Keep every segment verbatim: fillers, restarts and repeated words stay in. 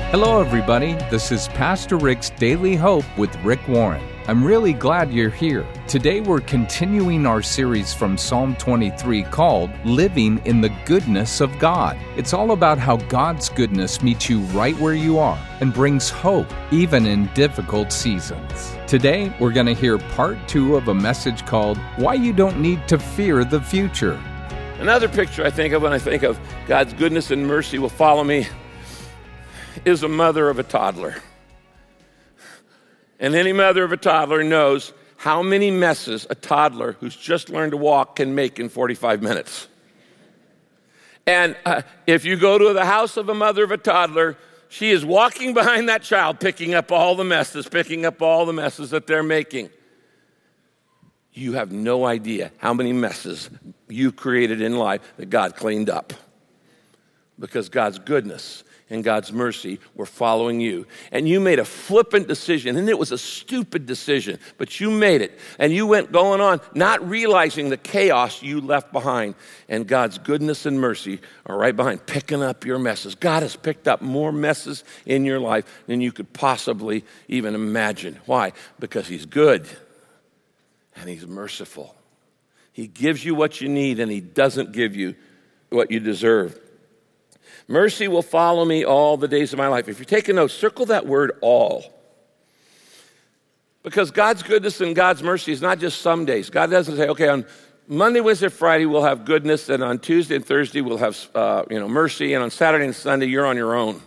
Hello, everybody. This is Pastor Rick's Daily Hope with Rick Warren. I'm really glad you're here. Today, we're continuing our series from Psalm twenty-three called Living in the Goodness of God. It's all about how God's goodness meets you right where you are and brings hope even in difficult seasons. Today, we're going to hear part two of a message called Why You Don't Need to Fear the Future. Another picture I think of when I think of God's goodness and mercy will follow me is a mother of a toddler. And any mother of a toddler knows how many messes a toddler who's just learned to walk can make in forty-five minutes. And uh, if you go to the house of a mother of a toddler, she is walking behind that child, picking up all the messes, picking up all the messes that they're making. You have no idea how many messes you created in life that God cleaned up. Because God's goodness and God's mercy were following you. And you made a flippant decision, and it was a stupid decision, but you made it. And you went going on, not realizing the chaos you left behind. And God's goodness and mercy are right behind, picking up your messes. God has picked up more messes in your life than you could possibly even imagine. Why? Because He's good, and He's merciful. He gives you what you need, and He doesn't give you what you deserve. Mercy will follow me all the days of my life. If you're taking notes, circle that word all. Because God's goodness and God's mercy is not just some days. God doesn't say, okay, on Monday, Wednesday, Friday, we'll have goodness, and on Tuesday and Thursday, we'll have uh, you know mercy, and on Saturday and Sunday, you're on your own.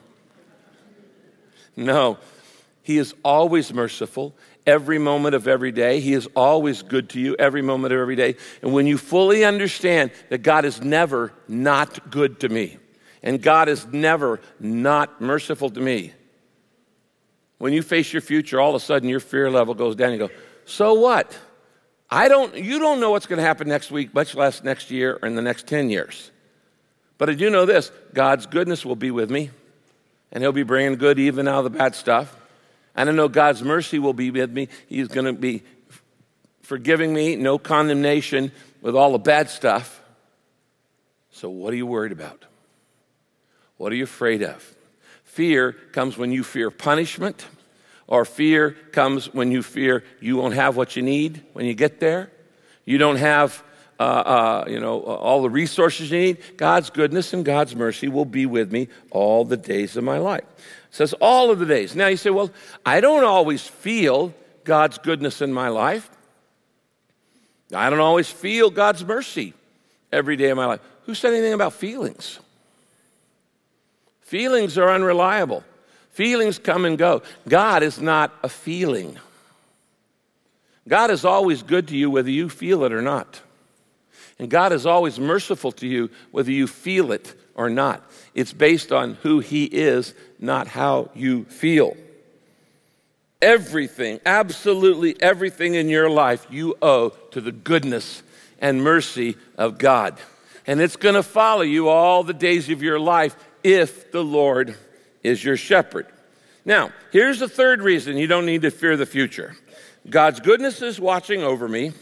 No, He is always merciful every moment of every day. He is always good to you every moment of every day. And when you fully understand that God is never not good to me, and God is never not merciful to me. When you face your future, all of a sudden your fear level goes down. You go, so what? I don't. You don't know what's going to happen next week, much less next year or in the next ten years. But I do know this, God's goodness will be with me, and He'll be bringing good even out of the bad stuff. And I know God's mercy will be with me. He's going to be forgiving me, no condemnation with all the bad stuff. So what are you worried about? What are you afraid of? Fear comes when you fear punishment, or fear comes when you fear you won't have what you need when you get there. You don't have, uh, uh, you know, all the resources you need. God's goodness and God's mercy will be with me all the days of my life. It says all of the days. Now you say, well, I don't always feel God's goodness in my life. I don't always feel God's mercy every day of my life. Who said anything about feelings? Feelings are unreliable. Feelings come and go. God is not a feeling. God is always good to you whether you feel it or not. And God is always merciful to you whether you feel it or not. It's based on who He is, not how you feel. Everything, absolutely everything in your life you owe to the goodness and mercy of God. And it's going to follow you all the days of your life if the Lord is your shepherd. Now, here's the third reason you don't need to fear the future. God's goodness is watching over me.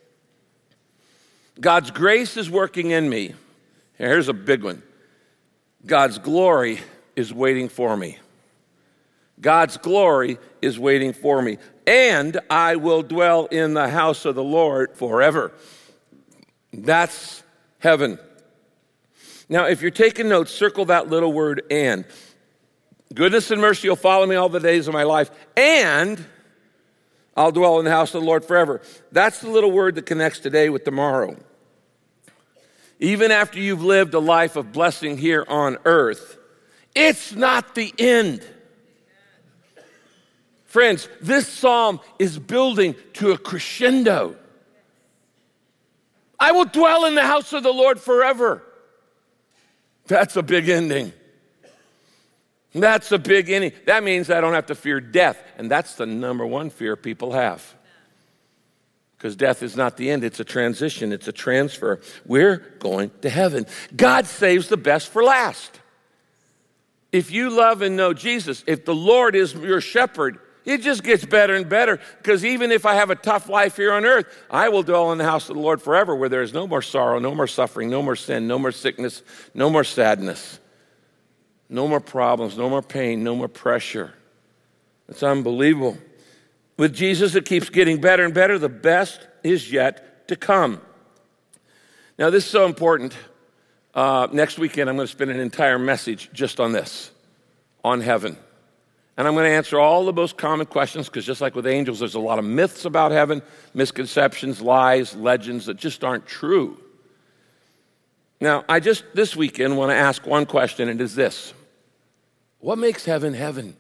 God's grace is working in me. Here's a big one. God's glory is waiting for me. God's glory is waiting for me. And I will dwell in the house of the Lord forever. That's heaven. Now, if you're taking notes, circle that little word and. Goodness and mercy will follow me all the days of my life, and I'll dwell in the house of the Lord forever. That's the little word that connects today with tomorrow. Even after you've lived a life of blessing here on earth, it's not the end. Friends, this psalm is building to a crescendo. I will dwell in the house of the Lord forever. That's a big ending. That's a big ending. That means I don't have to fear death. And that's the number one fear people have. Because death is not the end. It's a transition. It's a transfer. We're going to heaven. God saves the best for last. If you love and know Jesus, if the Lord is your shepherd, it just gets better and better, because even if I have a tough life here on earth, I will dwell in the house of the Lord forever, where there is no more sorrow, no more suffering, no more sin, no more sickness, no more sadness. No more problems, no more pain, no more pressure. It's unbelievable. With Jesus, it keeps getting better and better. The best is yet to come. Now, this is so important. Uh, next weekend, I'm going to spend an entire message just on this, on heaven. And I'm going to answer all the most common questions, because just like with angels, there's a lot of myths about heaven, misconceptions, lies, legends that just aren't true. Now, I just this weekend want to ask one question, and it is this. What makes heaven heaven?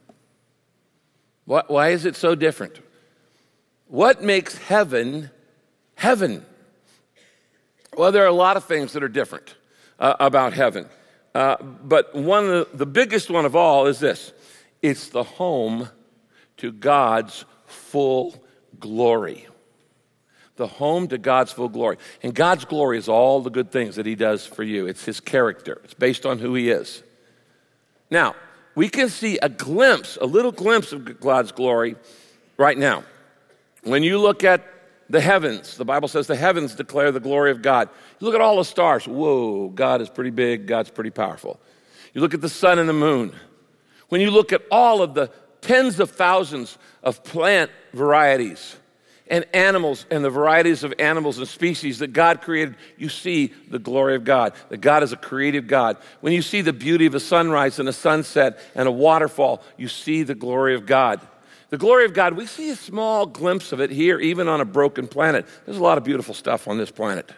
What, why is it so different? What makes heaven heaven? Well, there are a lot of things that are different uh, about heaven. Uh, but one of the, the biggest one of all is this. It's the home to God's full glory. The home to God's full glory. And God's glory is all the good things that he does for you. It's his character. It's based on who he is. Now, we can see a glimpse, a little glimpse of God's glory right now. When you look at the heavens, the Bible says the heavens declare the glory of God. You look at all the stars. Whoa, God is pretty big. God's pretty powerful. You look at the sun and the moon. When you look at all of the tens of thousands of plant varieties and animals and the varieties of animals and species that God created, you see the glory of God, that God is a creative God. When you see the beauty of a sunrise and a sunset and a waterfall, you see the glory of God. The glory of God, we see a small glimpse of it here, even on a broken planet. There's a lot of beautiful stuff on this planet.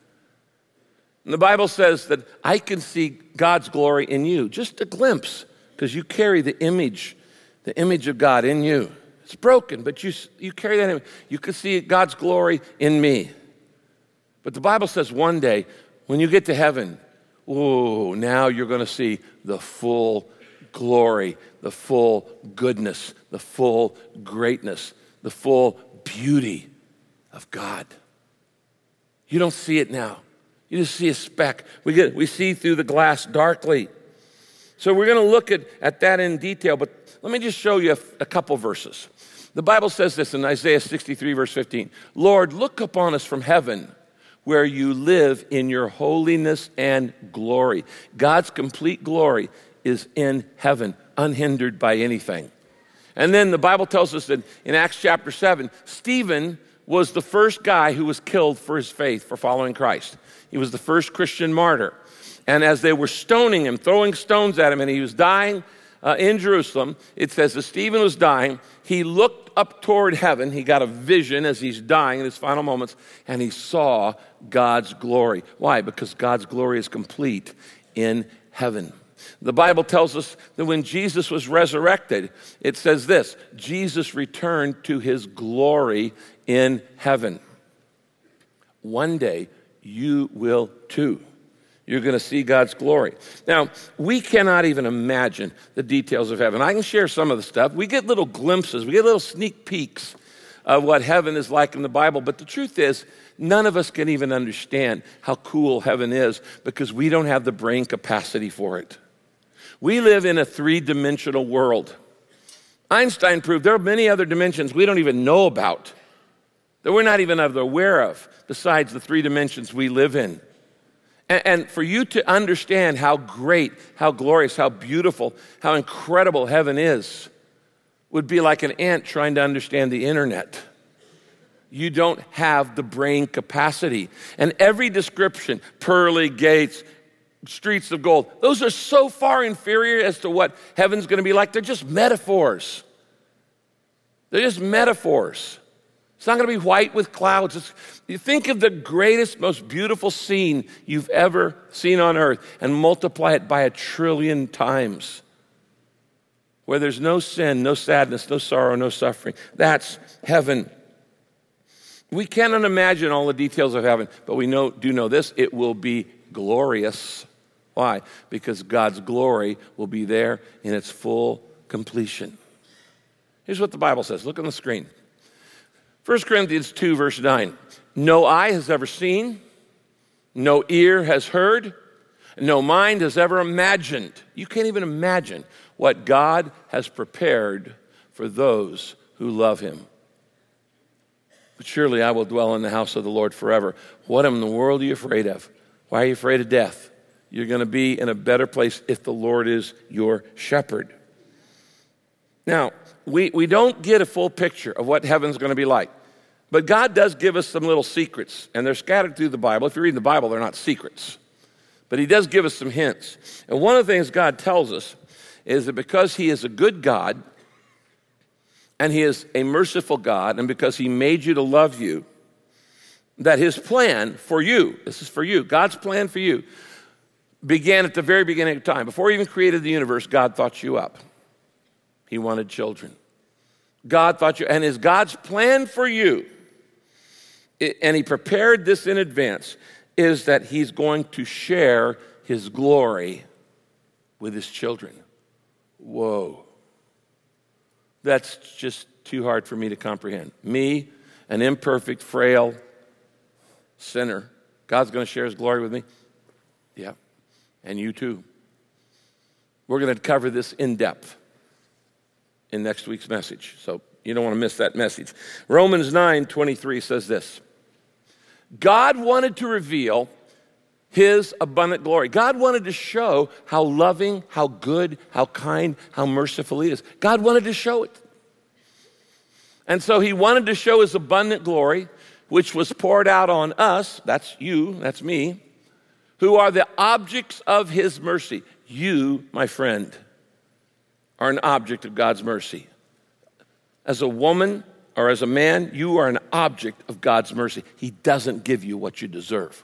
And the Bible says that I can see God's glory in you, just a glimpse, because you carry the image, the image of God in you. It's broken, but you, you carry that image. You can see God's glory in me. But the Bible says one day, when you get to heaven, oh, now you're going to see the full glory, the full goodness, the full greatness, the full beauty of God. You don't see it now. You just see a speck. We get we see through the glass darkly. So we're going to look at, at that in detail, but let me just show you a, a couple verses. The Bible says this in Isaiah sixty-three, verse fifteen. Lord, look upon us from heaven, where you live in your holiness and glory. God's complete glory is in heaven, unhindered by anything. And then the Bible tells us that in Acts chapter seven, Stephen was the first guy who was killed for his faith, for following Christ. He was the first Christian martyr. And as they were stoning him, throwing stones at him, and he was dying uh, in Jerusalem, it says that Stephen was dying. He looked up toward heaven. He got a vision as he's dying in his final moments, and he saw God's glory. Why? Because God's glory is complete in heaven. The Bible tells us that when Jesus was resurrected, it says this, Jesus returned to his glory in heaven. One day, you will too. You're going to see God's glory. Now, we cannot even imagine the details of heaven. I can share some of the stuff. We get little glimpses. We get little sneak peeks of what heaven is like in the Bible. But the truth is, none of us can even understand how cool heaven is because we don't have the brain capacity for it. We live in a three-dimensional world. Einstein proved there are many other dimensions we don't even know about, that we're not even aware of, besides the three dimensions we live in. And for you to understand how great, how glorious, how beautiful, how incredible heaven is would be like an ant trying to understand the internet. You don't have the brain capacity. And every description, pearly gates, streets of gold, those are so far inferior as to what heaven's going to be like. They're just metaphors. They're just metaphors. It's not going to be white with clouds. It's, you think of the greatest, most beautiful scene you've ever seen on earth and multiply it by a trillion times, where there's no sin, no sadness, no sorrow, no suffering. That's heaven. We cannot imagine all the details of heaven, but we know, do know this, it will be glorious. Why? Because God's glory will be there in its full completion. Here's what the Bible says. Look on the screen. First Corinthians two, verse nine. No eye has ever seen, no ear has heard, no mind has ever imagined. You can't even imagine what God has prepared for those who love him. But surely I will dwell in the house of the Lord forever. What in the world are you afraid of? Why are you afraid of death? You're going to be in a better place if the Lord is your shepherd. Now, we, we don't get a full picture of what heaven's going to be like. But God does give us some little secrets, and they're scattered through the Bible. If you read the Bible, they're not secrets. But he does give us some hints. And one of the things God tells us is that because he is a good God, and he is a merciful God, and because he made you to love you, that his plan for you, this is for you, God's plan for you, began at the very beginning of time. Before he even created the universe, God thought you up. He wanted children. God thought you, and his God's plan for you, and he prepared this in advance, is that he's going to share his glory with his children. Whoa. That's just too hard for me to comprehend. Me, an imperfect, frail sinner, God's going to share his glory with me? Yeah, and you too. We're going to cover this in depth in next week's message, so you don't want to miss that message. Romans nine twenty-three says this: God wanted to reveal his abundant glory. God wanted to show how loving, how good, how kind, how merciful he is. God wanted to show it. And so he wanted to show his abundant glory, which was poured out on us, that's you, that's me, who are the objects of his mercy. You, my friend, are an object of God's mercy. As a woman or as a man, you are an object of God's mercy. He doesn't give you what you deserve.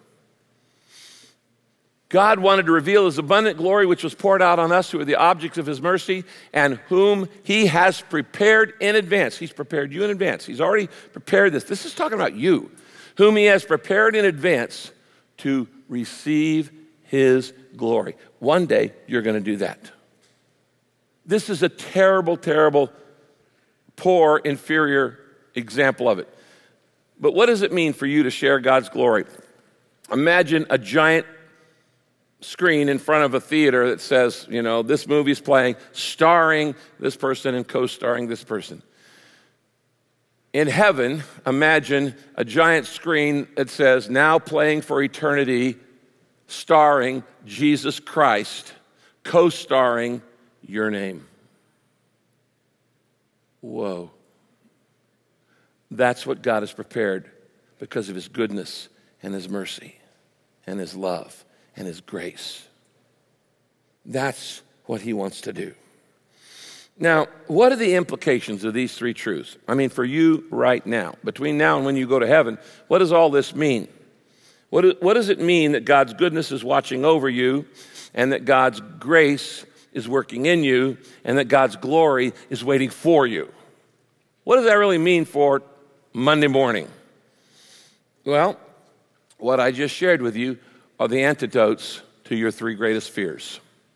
God wanted to reveal his abundant glory, which was poured out on us who are the objects of his mercy, and whom he has prepared in advance. He's prepared you in advance. He's already prepared this. This is talking about you, whom he has prepared in advance to receive his glory. One day, you're going to do that. This is a terrible, terrible, poor, inferior example of it. But what does it mean for you to share God's glory? Imagine a giant screen in front of a theater that says, you know, this movie's playing, starring this person and co-starring this person. In heaven, imagine a giant screen that says, now playing for eternity, starring Jesus Christ, co-starring your name. Whoa. That's what God has prepared because of his goodness and his mercy and his love and his grace. That's what he wants to do. Now, what are the implications of these three truths? I mean, for you right now, between now and when you go to heaven, what does all this mean? What, what does it mean that God's goodness is watching over you, and that God's grace is working in you, and that God's glory is waiting for you? What does that really mean for Monday morning? Well, what I just shared with you are the antidotes to your three greatest fears.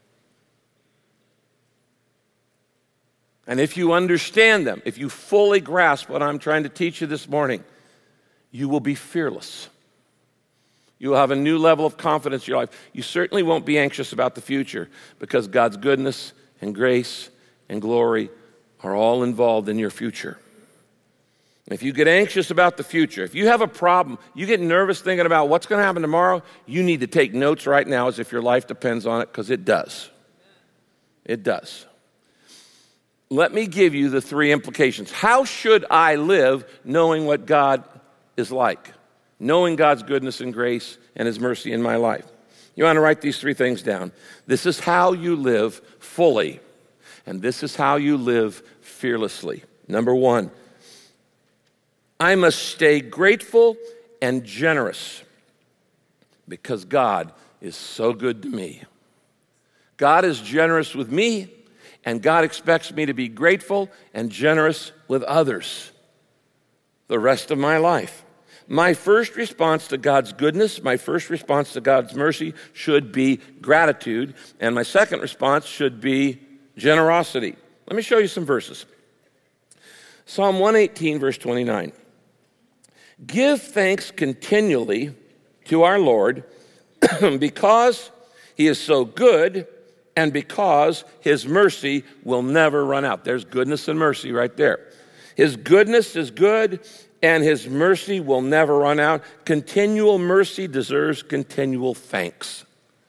And if you understand them, if you fully grasp what I'm trying to teach you this morning, you will be fearless. You will have a new level of confidence in your life. You certainly won't be anxious about the future because God's goodness and grace and glory are all involved in your future. If you get anxious about the future, if you have a problem, you get nervous thinking about what's going to happen tomorrow, you need to take notes right now as if your life depends on it, because it does. It does. Let me give you the three implications. How should I live knowing what God is like? Knowing God's goodness and grace and his mercy in my life. You want to write these three things down. This is how you live fully, and this is how you live fearlessly. Number one, I must stay grateful and generous because God is so good to me. God is generous with me, and God expects me to be grateful and generous with others the rest of my life. My first response to God's goodness, my first response to God's mercy should be gratitude, and my second response should be generosity. Let me show you some verses. Psalm one eighteen, verse twenty-nine. Give thanks continually to our Lord because he is so good and because his mercy will never run out. There's goodness and mercy right there. His goodness is good and his mercy will never run out. Continual mercy deserves continual thanks.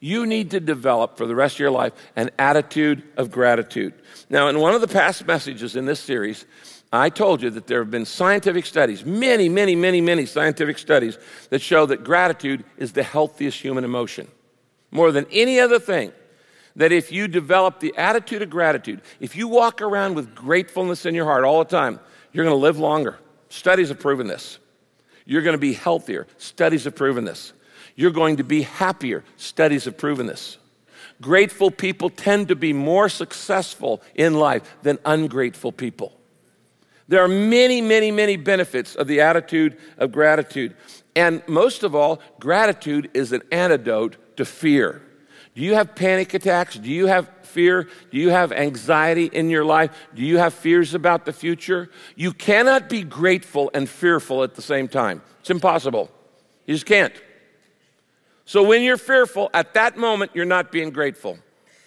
You need to develop for the rest of your life an attitude of gratitude. Now, in one of the past messages in this series, I told you that there have been scientific studies, many, many, many, many scientific studies that show that gratitude is the healthiest human emotion. More than any other thing, that if you develop the attitude of gratitude, if you walk around with gratefulness in your heart all the time, you're going to live longer. Studies have proven this. You're going to be healthier. Studies have proven this. You're going to be happier. Studies have proven this. Grateful people tend to be more successful in life than ungrateful people. There are many, many, many benefits of the attitude of gratitude. And most of all, gratitude is an antidote to fear. Do you have panic attacks? Do you have fear? Do you have anxiety in your life? Do you have fears about the future? You cannot be grateful and fearful at the same time. It's impossible. You just can't. So when you're fearful, at that moment, you're not being grateful.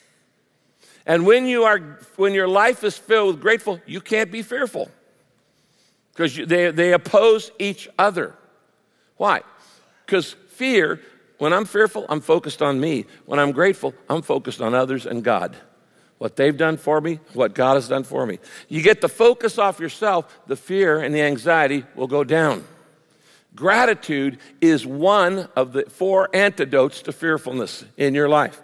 And when you are, when your life is filled with grateful, you can't be fearful because they, they oppose each other. Why? Because fear, when I'm fearful, I'm focused on me. When I'm grateful, I'm focused on others and God. What they've done for me, what God has done for me. You get the focus off yourself, the fear and the anxiety will go down. Gratitude is one of the four antidotes to fearfulness in your life.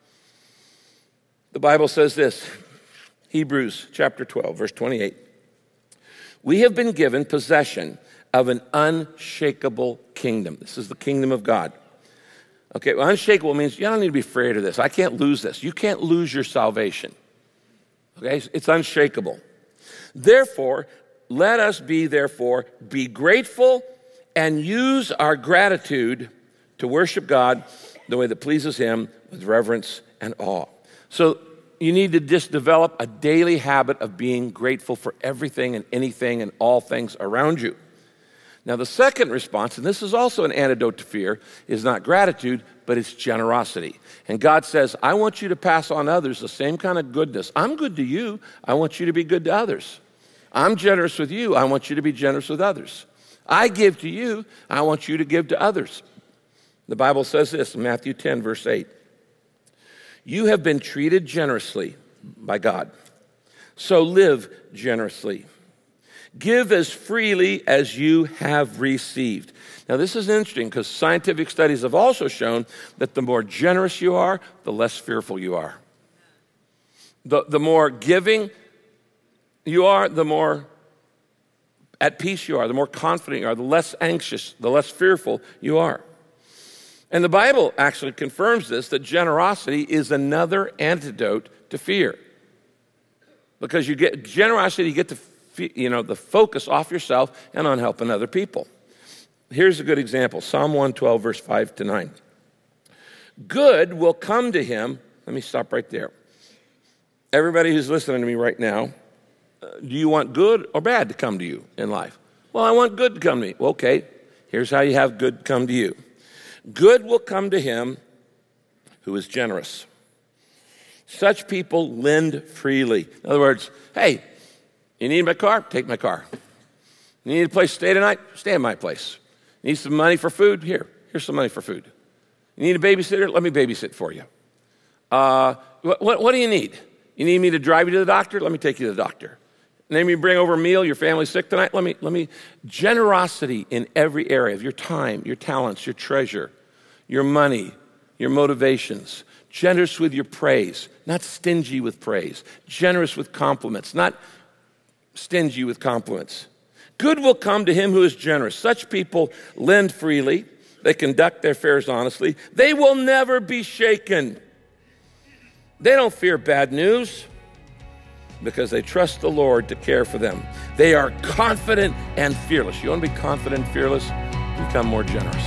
The Bible says this, Hebrews chapter twelve, verse twenty-eight. We have been given possession of an unshakable kingdom. This is the kingdom of God. Okay, well, unshakable means you don't need to be afraid of this. I can't lose this. You can't lose your salvation. Okay, it's unshakable. Therefore, let us be, therefore, be grateful and use our gratitude to worship God the way that pleases Him with reverence and awe. So you need to just develop a daily habit of being grateful for everything and anything and all things around you. Now, the second response, and this is also an antidote to fear, is not gratitude, but it's generosity. And God says, I want you to pass on others the same kind of goodness. I'm good to you. I want you to be good to others. I'm generous with you. I want you to be generous with others. I give to you. I want you to give to others. The Bible says this in Matthew ten, verse eight. You have been treated generously by God, so live generously. Give as freely as you have received. Now, this is interesting because scientific studies have also shown that the more generous you are, the less fearful you are. The, the more giving you are, the more at peace you are, the more confident you are, the less anxious, the less fearful you are. And the Bible actually confirms this, that generosity is another antidote to fear. Because you get generosity, you get the you know the focus off yourself and on helping other people. Here's a good example, Psalm one twelve, verse five to nine. Good will come to him. Let me stop right there. Everybody who's listening to me right now, uh, do you want good or bad to come to you in life? Well, I want good to come to me. Well, okay, here's how you have good come to you. Good will come to him who is generous. Such people lend freely. In other words, hey, you need my car? Take my car. You need a place to stay tonight? Stay in my place. You need some money for food? Here, here's some money for food. You need a babysitter? Let me babysit for you. Uh, what, what, what do you need? You need me to drive you to the doctor? Let me take you to the doctor. Need me to bring over a meal? Your family's sick tonight? Let me, let me. Generosity in every area of your time, your talents, your treasure, your money, your motivations. Generous with your praise, not stingy with praise. Generous with compliments, not stingy with compliments. Good will come to him who is generous. Such people lend freely. They conduct their affairs honestly. They will never be shaken. They don't fear bad news because they trust the Lord to care for them. They are confident and fearless. You want to be confident and fearless? Become more generous.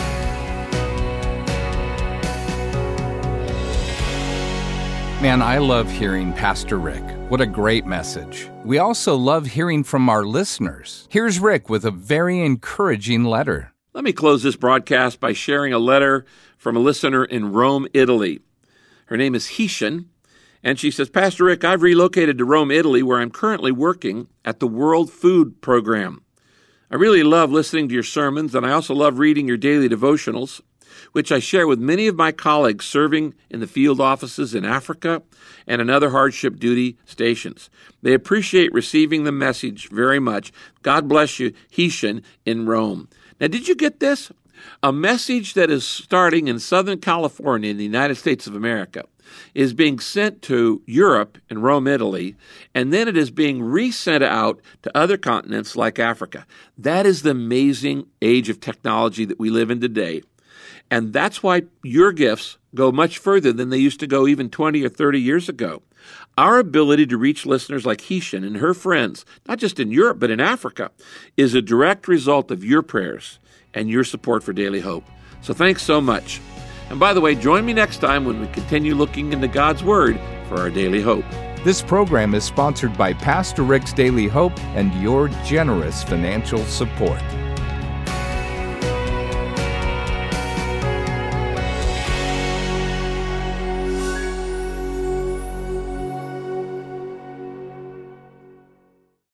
Man, I love hearing Pastor Rick. What a great message. We also love hearing from our listeners. Here's Rick with a very encouraging letter. Let me close this broadcast by sharing a letter from a listener in Rome, Italy. Her name is Heshan, and she says, Pastor Rick, I've relocated to Rome, Italy, where I'm currently working at the World Food Program. I really love listening to your sermons, and I also love reading your daily devotionals. which I share with many of my colleagues serving in the field offices in Africa and in other hardship duty stations. They appreciate receiving the message very much. God bless you, Heshan in Rome. Now, did you get this? A message that is starting in Southern California in the United States of America is being sent to Europe and Rome, Italy, and then it is being resent out to other continents like Africa. That is the amazing age of technology that we live in today. And that's why your gifts go much further than they used to go even twenty or thirty years ago. Our ability to reach listeners like Heshan and her friends, not just in Europe but in Africa, is a direct result of your prayers and your support for Daily Hope. So thanks so much. And by the way, join me next time when we continue looking into God's Word for our daily hope. This program is sponsored by Pastor Rick's Daily Hope and your generous financial support.